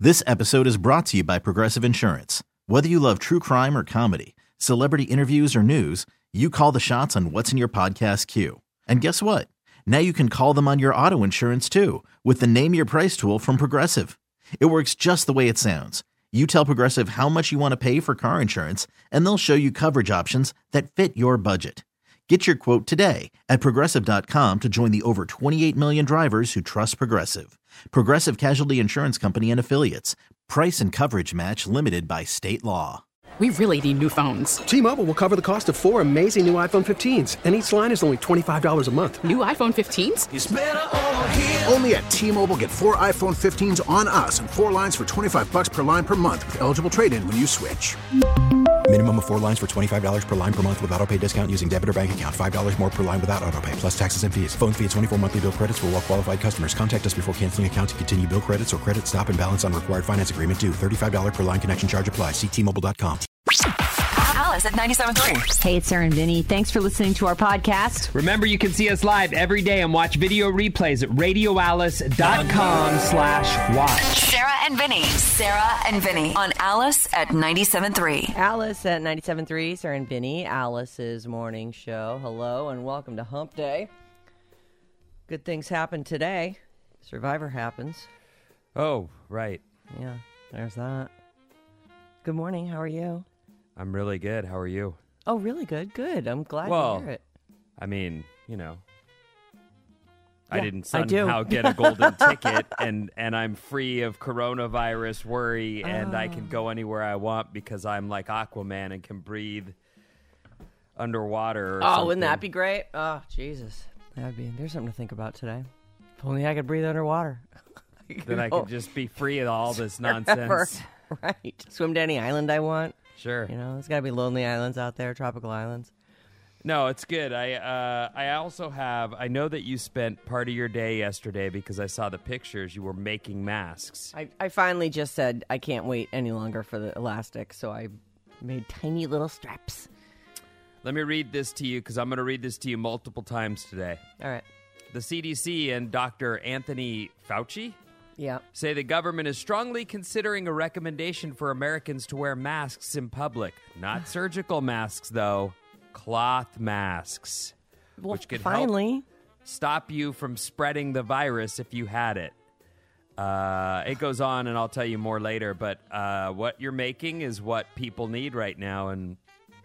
This episode is brought to you by Progressive Insurance. Whether you love true crime or comedy, celebrity interviews or news, you call the shots on what's in your podcast queue. And guess what? Now you can call them on your auto insurance too with the Name Your Price tool from Progressive. It works just the way it sounds. You tell Progressive how much you want to pay for car insurance, and they'll show you coverage options that fit your budget. Get your quote today at Progressive.com to join the over 28 million drivers who trust Progressive. Progressive Casualty Insurance Company and Affiliates. Price and coverage match limited by state law. We really need new phones. T-Mobile will cover the cost of 4 amazing new iPhone 15s, and each line is only $25 a month. New iPhone 15s? It's better over here. Only at T-Mobile, get 4 iPhone 15s on us and 4 lines for $25 per line per month with eligible trade-in when you switch. Minimum of 4 lines for $25 per line per month with autopay discount using debit or bank account. $5 more per line without autopay, plus taxes and fees. Phone fee at 24 monthly bill credits for well-qualified customers. Contact us before canceling account to continue bill credits or credit stop and balance on required finance agreement due. $35 per line connection charge applies. See T-Mobile.com. Alice at 97.3. Hey, it's Sarah and Vinny. Thanks for listening to our podcast. Remember, you can see us live every day and watch video replays at radioalice.com/watch. Sarah and Vinny. Sarah and Vinny on Alice at 97.3. Alice at 97.3. Sarah and Vinny, Alice's morning show. Hello and welcome to Hump Day. Good things happen today. Survivor happens. Oh, right. Yeah, there's that. Good morning. How are you? I'm really good. How are you? Oh, really good. Good. I'm glad to hear it. I mean, you know, Yeah, I didn't somehow get a golden ticket and I'm free of coronavirus worry and I can go anywhere I want because I'm like Aquaman and can breathe underwater. Oh, wouldn't that be great? Oh, Jesus. There's something to think about today. If only I could breathe underwater. Then I could just be free of all this nonsense. Right. Swim to any island I want. Sure. You know, there's got to be lonely islands out there, tropical islands. No, it's good. I also have, I know that you spent part of your day yesterday because I saw the pictures. You were making masks. I finally just said I can't wait any longer for the elastic, so I made tiny little straps. Let me read this to you because I'm going to read this to you multiple times today. All right. The CDC and Dr. Anthony Fauci say the government is strongly considering a recommendation for Americans to wear masks in public. Not surgical masks, though. Cloth masks. Which could help stop you from spreading the virus if you had it. It goes on, and I'll tell you more later. But what you're making is what people need right now, and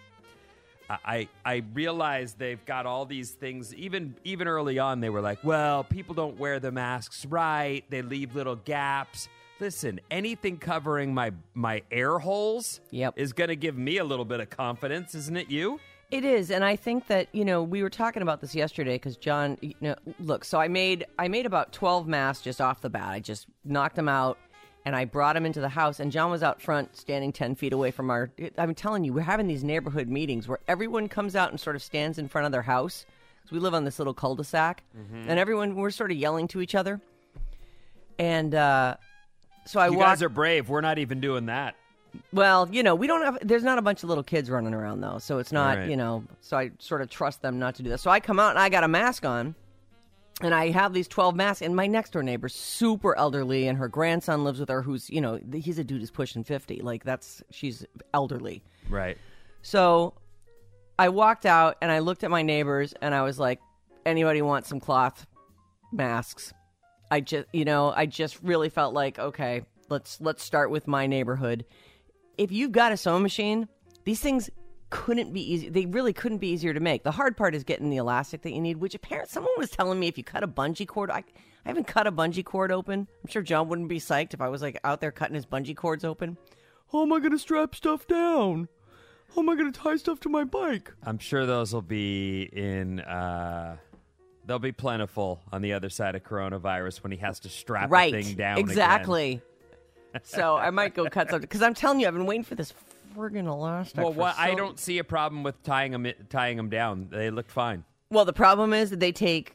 I realize they've got all these things. Even early on, they were like, well, people don't wear the masks right. They leave little gaps. Listen, anything covering my air holes is going to give me a little bit of confidence, isn't it you? It is, and I think that, you know, we were talking about this yesterday because John, you know, look, so I made about 12 masks just off the bat. I just knocked them out. And I brought him into the house, and John was out front standing 10 feet away from I'm telling you, we're having these neighborhood meetings where everyone comes out and sort of stands in front of their house. So we live on this little cul-de-sac, and we're sort of yelling to each other. And so you guys are brave. We're not even doing that. Well, you know, there's not a bunch of little kids running around, though. So it's not, you know, so I sort of trust them not to do that. So I come out, and I got a mask on. And I have these 12 masks, and my next door neighbor's super elderly, and her grandson lives with her, who's, you know, he's a dude who's pushing 50. Like, she's elderly. Right. So I walked out, and I looked at my neighbors, and I was like, anybody want some cloth masks? I just really felt like, okay, let's start with my neighborhood. If you've got a sewing machine, these things couldn't be easy. They really couldn't be easier to make. The hard part is getting the elastic that you need, which apparently someone was telling me if you cut a bungee cord, I haven't cut a bungee cord open. I'm sure John wouldn't be psyched if I was like out there cutting his bungee cords open. How am I going to strap stuff down? How am I going to tie stuff to my bike? I'm sure those will be they'll be plentiful on the other side of coronavirus when he has to strap the thing down exactly. So I might go cut something because I'm telling you, I've been waiting for this friggin' elastic. Well, I don't see a problem with tying them down. They look fine. Well, the problem is that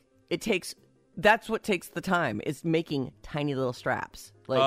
that's what takes the time, is making tiny little straps.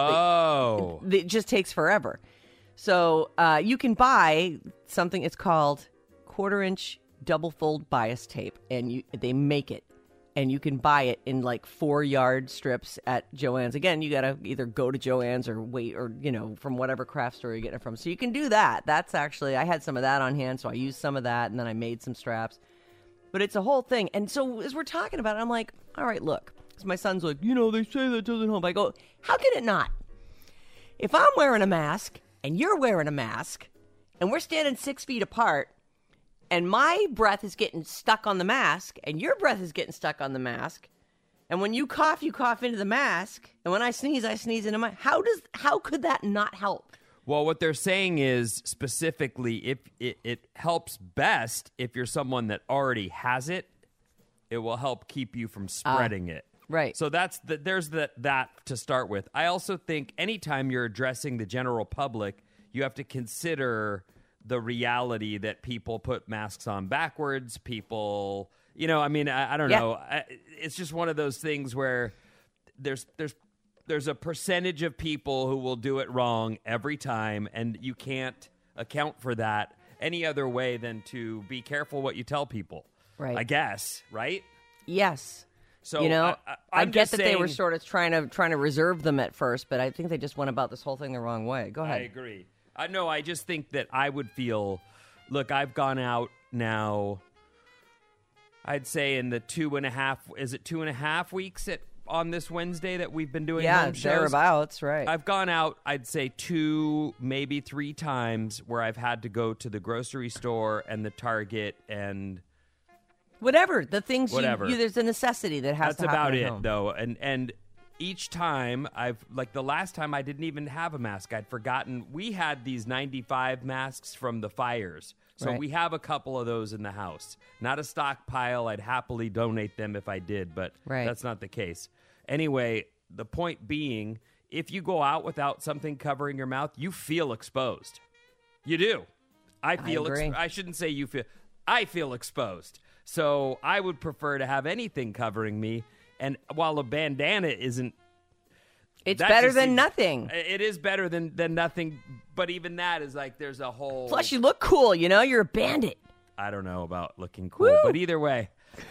It just takes forever. So you can buy something, it's called 1/4-inch double fold bias tape, and they make it. and you can buy it in like 4-yard strips at Joann's. Again, you got to either go to Joann's or wait, or, from whatever craft store you're getting it from. So you can do that. That's actually, I had some of that on hand, so I used some of that, and then I made some straps. But it's a whole thing. And so as we're talking about it, I'm like, all right, look. So my son's like, they say that doesn't help. I go, how can it not? If I'm wearing a mask and you're wearing a mask and we're standing 6 feet apart, and my breath is getting stuck on the mask, and your breath is getting stuck on the mask, and when you cough into the mask, and when I sneeze into my... How could that not help? Well, what they're saying is specifically, if it helps best if you're someone that already has it, it will help keep you from spreading it. Right. So there's that to start with. I also think anytime you're addressing the general public, you have to consider the reality that people put masks on backwards. People, I don't know. It's just one of those things where there's a percentage of people who will do it wrong every time, and you can't account for that any other way than to be careful what you tell people. Right. I guess, right? Yes. So I get that they were sort of trying to reserve them at first, but I think they just went about this whole thing the wrong way. Go ahead. I agree. No, I just think that I would feel, look, I've gone out now, I'd say in the 2.5 weeks on this Wednesday that we've been doing home shows? Yeah, thereabouts, right. I've gone out, I'd say 2, maybe 3 times where I've had to go to the grocery store and the Target and... Whatever, the things Whatever. There's a necessity that has to happen at home. That's about it, though. And each time, the last time I didn't even have a mask. I'd forgotten. We had these 95 masks from the fires. So Right. we have a couple of those in the house. Not a stockpile. I'd happily donate them if I did, but that's not the case. Anyway, the point being, if you go out without something covering your mouth, you feel exposed. You do. I agree. I shouldn't say you feel. I feel exposed. So I would prefer to have anything covering me. And while a bandana isn't... It's better than nothing. It is better than nothing. But even that is like there's a whole... Plus, you look cool, You're a bandit. I don't know about looking cool. Woo! But either way,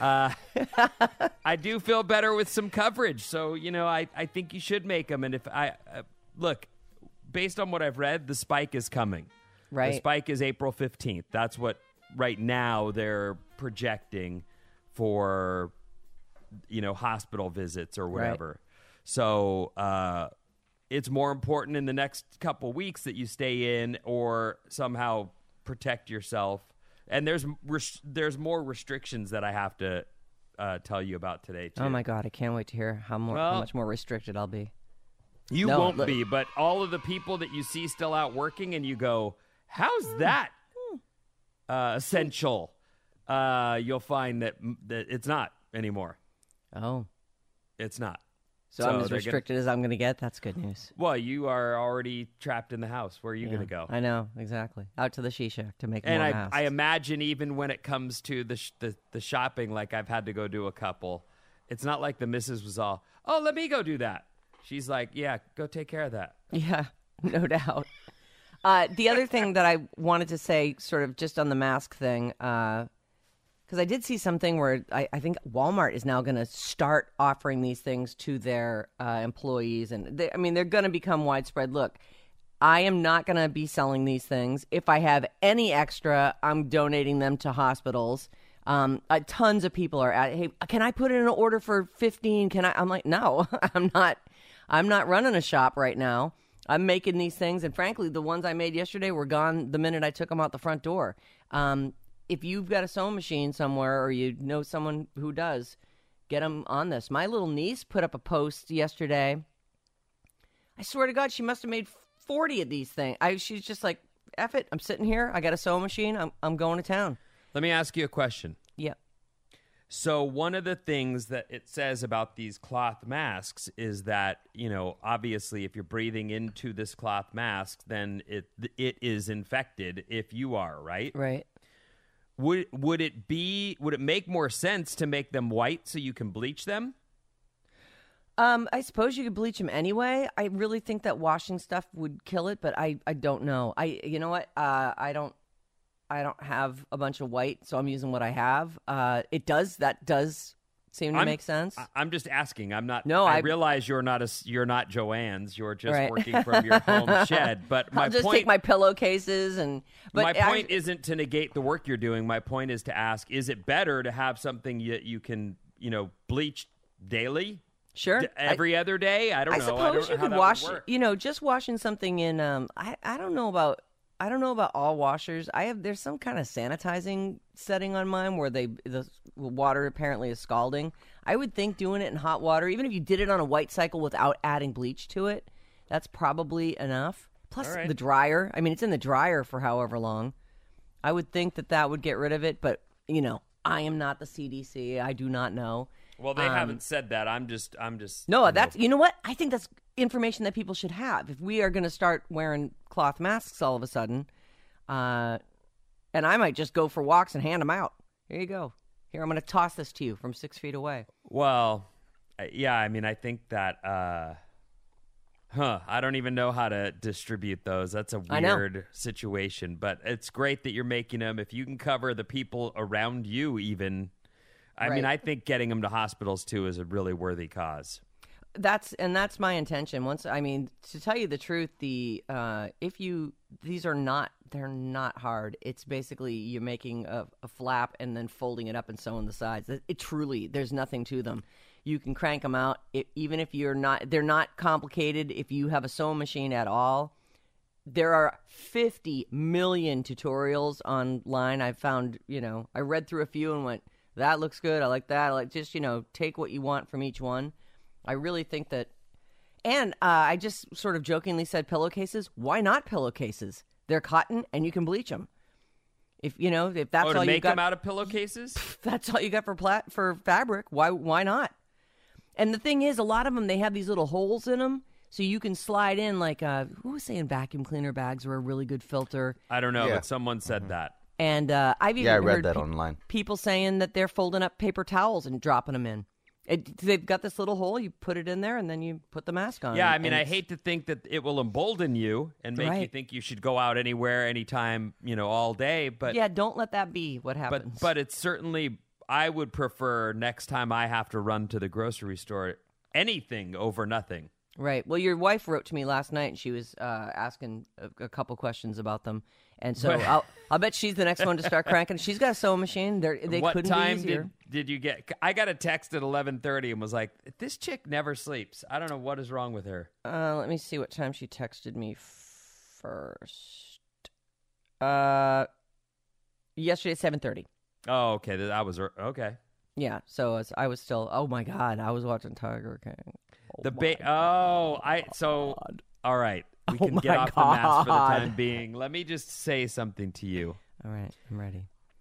I do feel better with some coverage. So, I think you should make them. And if look, based on what I've read, the spike is coming. Right. The spike is April 15th. That's what right now they're projecting for, hospital visits or whatever. Right. So it's more important in the next couple weeks that you stay in or somehow protect yourself. And there's more restrictions that I have to tell you about today, too. Oh, my God. I can't wait to hear how much more restricted I'll be. You won't be, but all of the people that you see still out working and you go, how's that essential? You'll find that it's not anymore. Oh. It's not. So I'm as restricted as I'm going to get? That's good news. Well, you are already trapped in the house. Where are you going to go? I know, exactly. Out to the She-Shack to make more masks. I imagine even when it comes to the shopping, like I've had to go do a couple, it's not like the missus was all, oh, let me go do that. She's like, yeah, go take care of that. Yeah, no doubt. The other thing that I wanted to say, sort of just on the mask thing, because I did see something where I think Walmart is now going to start offering these things to their employees. And they're going to become widespread. Look, I am not going to be selling these things. If I have any extra, I'm donating them to hospitals. Tons of people are hey, can I put in an order for 15? I'm like, no, I'm not running a shop right now. I'm making these things. And frankly, the ones I made yesterday were gone the minute I took them out the front door. If you've got a sewing machine somewhere or you know someone who does, get them on this. My little niece put up a post yesterday. I swear to God, she must have made 40 of these things. She's just like, F it. I'm sitting here. I got a sewing machine. I'm going to town. Let me ask you a question. Yeah. So one of the things that it says about these cloth masks is that, obviously if you're breathing into this cloth mask, then it is infected if you are, right? Right. Would it make more sense to make them white so you can bleach them? I suppose you could bleach them anyway. I really think that washing stuff would kill it, but I don't know. You know what? I don't have a bunch of white, so I'm using what I have. That does seem to make sense? I'm just asking. I'm not. No, I realize you're not Joanne's. You're just working from your home shed. But I'll just take my pillowcases and. But my point isn't to negate the work you're doing. My point is to ask: is it better to have something you can bleach daily? Sure. Every other day? I don't know. Suppose you could wash. Just washing something in. I don't know about. I don't know about all washers. There's some kind of sanitizing setting on mine where the water apparently is scalding. I would think doing it in hot water, even if you did it on a white cycle without adding bleach to it, that's probably enough. Plus the dryer. I mean, it's in the dryer for however long. I would think that would get rid of it, but I am not the CDC. I do not know. Well, they haven't said that. I'm just. No, that's. You know what? I think that's information that people should have. If we are going to start wearing cloth masks all of a sudden, and I might just go for walks and hand them out. Here you go. Here, I'm going to toss this to you from 6 feet away. Well, yeah. I mean, I think that. I don't even know how to distribute those. That's a weird situation. But it's great that you're making them. If you can cover the people around you, even. I mean, I think getting them to hospitals too is a really worthy cause. That's my intention. To tell you the truth, these are not hard. It's basically you're making a flap and then folding it up and sewing the sides. It truly, there's nothing to them. You can crank them out even if they're not complicated. If you have a sewing machine at all, there are 50 million tutorials online. I found, I read through a few and went, that looks good. I like that. I like just, take what you want from each one. I really think that, and I just sort of jokingly said pillowcases. Why not pillowcases? They're cotton and you can bleach them. If that's all you got. Make them out of pillowcases? That's all you got for fabric. Why not? And the thing is, a lot of them, they have these little holes in them. So you can slide in who was saying vacuum cleaner bags were a really good filter? I don't know, but someone said that. And I've even read heard that online. People saying that they're folding up paper towels and dropping them in. They've got this little hole. You put it in there, and then you put the mask on. Yeah, I mean, I hate to think that it will embolden you and make you think you should go out anywhere, anytime, all day. But yeah, don't let that be what happens. But it's certainly, I would prefer next time I have to run to the grocery store, anything over nothing. Right. Well, your wife wrote to me last night, and she was asking a couple questions about them. And so I'll bet she's the next one to start cranking. She's got a sewing machine. What couldn't time be easier. did you get? I got a text at 11:30 and was like, "This chick never sleeps. I don't know what is wrong with her." Let me see what time she texted me first. Yesterday at 7:30. Oh, okay. That was okay. Yeah. So I was still. Oh my God! I was watching Tiger King. All right. We can get off the mask for the time being. Let me just say something to you. All right, I'm ready.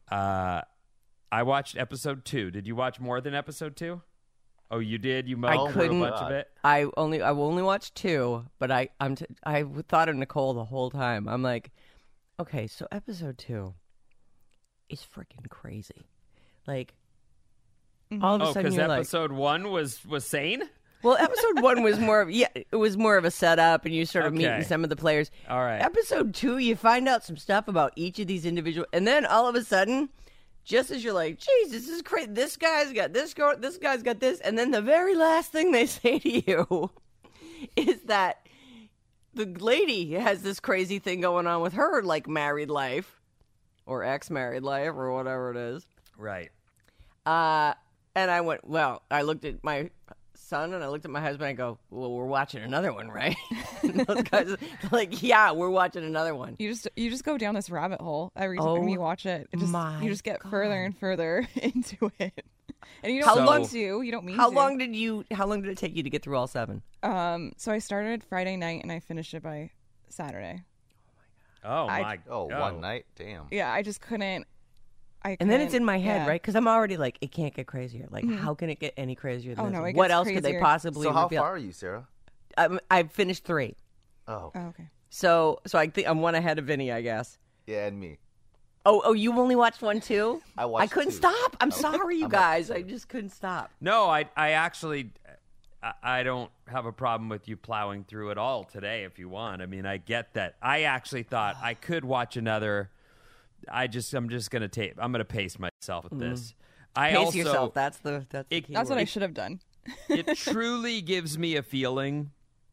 I watched episode 2. Did you watch more than episode 2? Oh, you did? You I couldn't. A bunch of it? I only watched 2, but I thought of Nicole the whole time. I'm like, okay, so episode 2 is freaking crazy. Like, all of a sudden you're like, episode 1 was sane? Well, episode 1 was it was more of a setup, and you sort of meeting some of the players. All right. Episode 2, you find out some stuff about each of these individuals, and then all of a sudden, just as you're like, "Geez, this is crazy. This guy's got this girl. This guy's got this," and then the very last thing they say to you is that the lady has this crazy thing going on with her, like married life or ex-married life or whatever it is. Right. And I went, well, I looked at my son and I looked at my husband and I go, well, we're watching another one, right? And those guys are like, yeah, we're watching another one. You just go down this rabbit hole every time you watch it. You just get further and further into it. And you don't you don't mean How long did it take you to get through all 7? So I started Friday night and I finished it by Saturday. Oh my god. One night? Damn. Yeah, I just couldn't. And then it's in my head, right? Because I'm already like, it can't get crazier. Like, how can it get any crazier than this? What else could they possibly So how reveal? far are you, Sarah? I've finished 3. Oh, okay. So I think I'm one ahead of Vinny, I guess. Yeah, and me. Oh, you only watched 1 too? I couldn't stop. I'm sorry, you guys. I just couldn't stop. No, I actually, I don't have a problem with you plowing through it all today if you want. I mean, I get that. I actually thought I could watch another. I'm just going to pace myself with this. Pace yourself. That's the key That's what word. I should have done. It truly gives me a feeling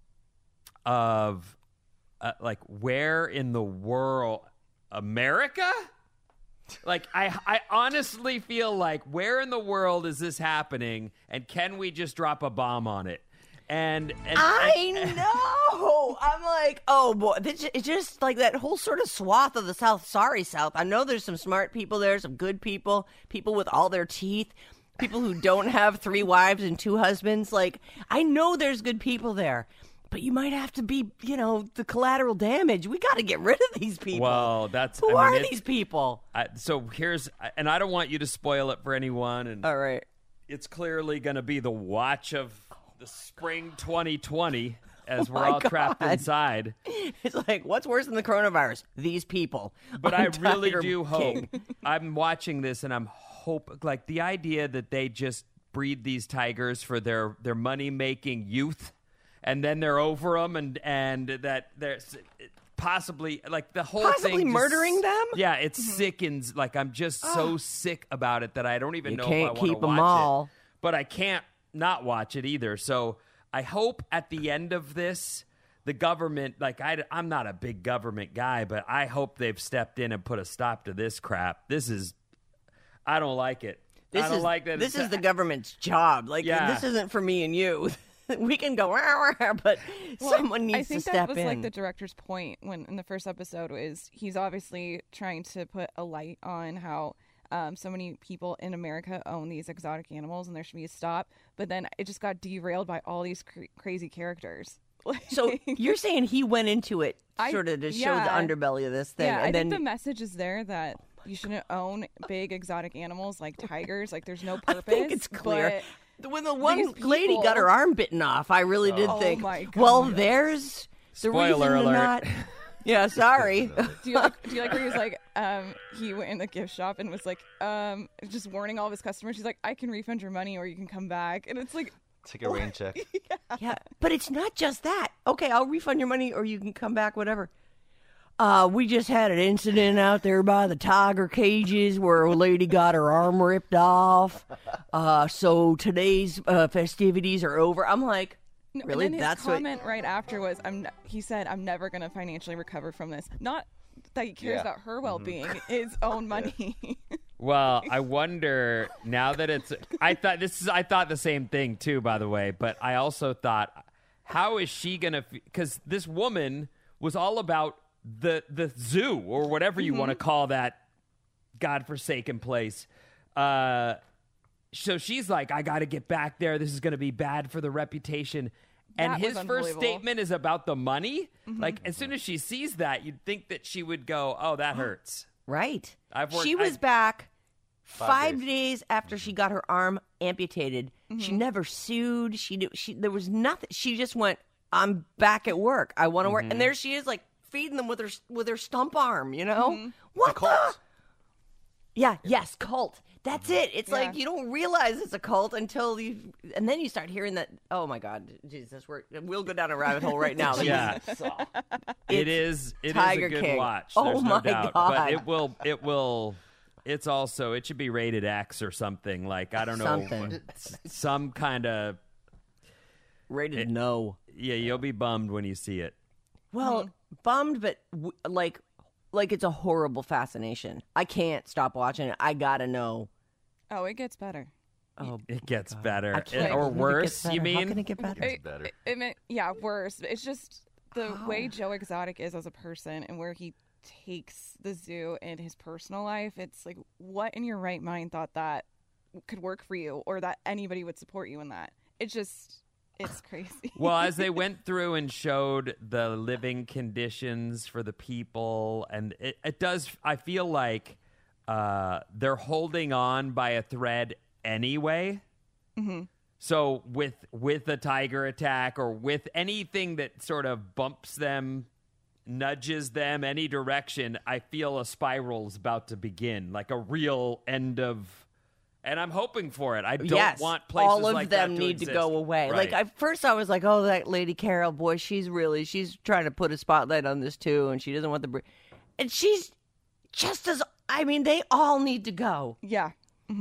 of like, where in the world, America? Like, I honestly feel like, where in the world is this happening, and can we just drop a bomb on it? And I know. I'm like, oh boy, it's just like that whole sort of swath of the South. Sorry, South. I know there's some smart people there, some good people, people with all their teeth, people who don't have 3 wives and 2 husbands. Like, I know there's good people there, but you might have to be, the collateral damage. We got to get rid of these people. Well, who are these people? So here's, and I don't want you to spoil it for anyone. And all right, it's clearly going to be the watch of the spring 2020 as we're all trapped inside. It's like, what's worse than the coronavirus? These people. But I really do hope. I'm watching this, and I'm like, the idea that they just breed these tigers for their money-making youth, and then they're over them, and that they're possibly, like, the whole possibly thing murdering them. Yeah, it sickens. Like, I'm just so sick about it that I don't even know if I want to keep them watch all. it. But I can't not watch it either. So I hope at the end of this, the government, like, I'm not a big government guy, but I hope they've stepped in and put a stop to this crap. I don't like it. I don't like that. This is the government's job. Like, this isn't for me and you. We can go, but someone needs to step in. I think that was like the director's point when in the first episode is he's obviously trying to put a light on how so many people in America own these exotic animals and there should be a stop. But then it just got derailed by all these crazy characters. So you're saying he went into it sort of to show the underbelly of this thing. Yeah, and I then think the message is there that you shouldn't own big exotic animals like tigers. Like, there's no purpose. I think it's clear. When the one people... lady got her arm bitten off, I really did think, well, there's the spoiler reason alert. To not... Yeah, sorry. Do you like where he was like, he went in the gift shop and was like, just warning all of his customers. He's like, I can refund your money or you can come back. And it's like, take a rain check. Yeah, but it's not just that. Okay, I'll refund your money or you can come back, whatever. We just had an incident out there by the tiger cages where a lady got her arm ripped off. So today's festivities are over. I'm like, really? And then his That's comment right after was, he said, I'm never going to financially recover from this. Not that he cares about her well-being, his own money. Well, I wonder now that it's. I thought the same thing too, by the way. But I also thought, how is she gonna? Because this woman was all about the zoo or whatever you want to call that godforsaken place. So she's like, I got to get back there. This is going to be bad for the reputation. And his first statement is about the money. Like, as soon as she sees that, you'd think that she would go, oh, that hurts. Right. She was back 5 days after she got her arm amputated. She never sued. There was nothing. She just went, I'm back at work. I want to work. And there she is, like, feeding them with her stump arm, What the? Yeah, yes, cult. That's it. It's like you don't realize it's a cult until and then you start hearing that. Oh my God, Jesus, we'll go down a rabbit hole right now. Yeah, it is a good King. watch. Oh There's my no doubt. God. But it will. It's also, it should be rated X or something. Like, I don't know, some kind of rated no. Yeah, you'll be bummed when you see it. Well, bummed, but like it's a horrible fascination. I can't stop watching it. I gotta know. Oh, it gets better. Oh, it gets better. Or or worse, you mean? How can it get better? Worse. It's just the way Joe Exotic is as a person and where he takes the zoo in his personal life. It's like, what in your right mind thought that could work for you or that anybody would support you in that? It's crazy. Well, as they went through and showed the living conditions for the people, and it does, I feel like they're holding on by a thread anyway. Mm-hmm. So with a tiger attack or with anything that sort of bumps them, nudges them any direction, I feel a spiral is about to begin, like a real end of. And I'm hoping for it. I don't want places all of like them that need to to go away. Right. Like at first, I was like, "Oh, that Lady Carol, boy, she's trying to put a spotlight on this too, and she doesn't want the." And she's just as. I mean, they all need to go. Yeah. Mm-hmm.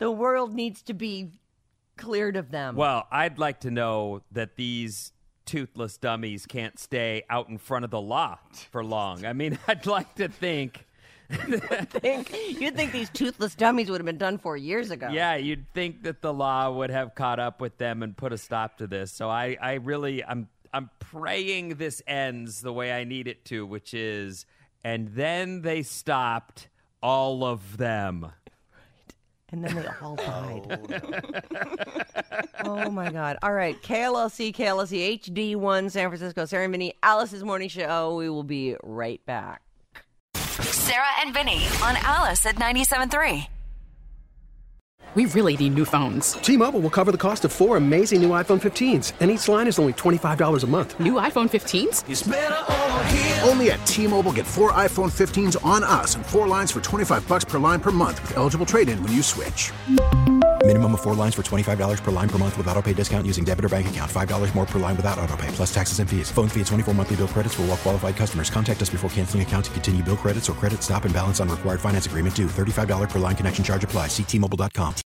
The world needs to be cleared of them. Well, I'd like to know that these toothless dummies can't stay out in front of the law for long. I mean, I'd like to think... You'd think these toothless dummies would have been done for years ago. Yeah, you'd think that the law would have caught up with them and put a stop to this. So I'm praying this ends the way I need it to, which is, and then they stopped all of them. And then they all died. Oh, my God. All right. KLLC, HD1, San Francisco, Sarah and Vinny, Alice's Morning Show. We will be right back. Sarah and Vinny on Alice at 97.3. We really need new phones. T-Mobile will cover the cost of 4 amazing new iPhone 15s, and each line is only $25 a month. New iPhone 15s? It's better over here. Only at T-Mobile, get 4 iPhone 15s on us and 4 lines for $25 per line per month with eligible trade-in when you switch. Minimum of 4 lines for $25 per line per month with autopay discount using debit or bank account. $5 more per line without autopay, plus taxes and fees. Phone fee at 24 monthly bill credits for well-qualified customers. Contact us before canceling account to continue bill credits or credit stop and balance on required finance agreement due. $35 per line connection charge applies. See T-Mobile.com.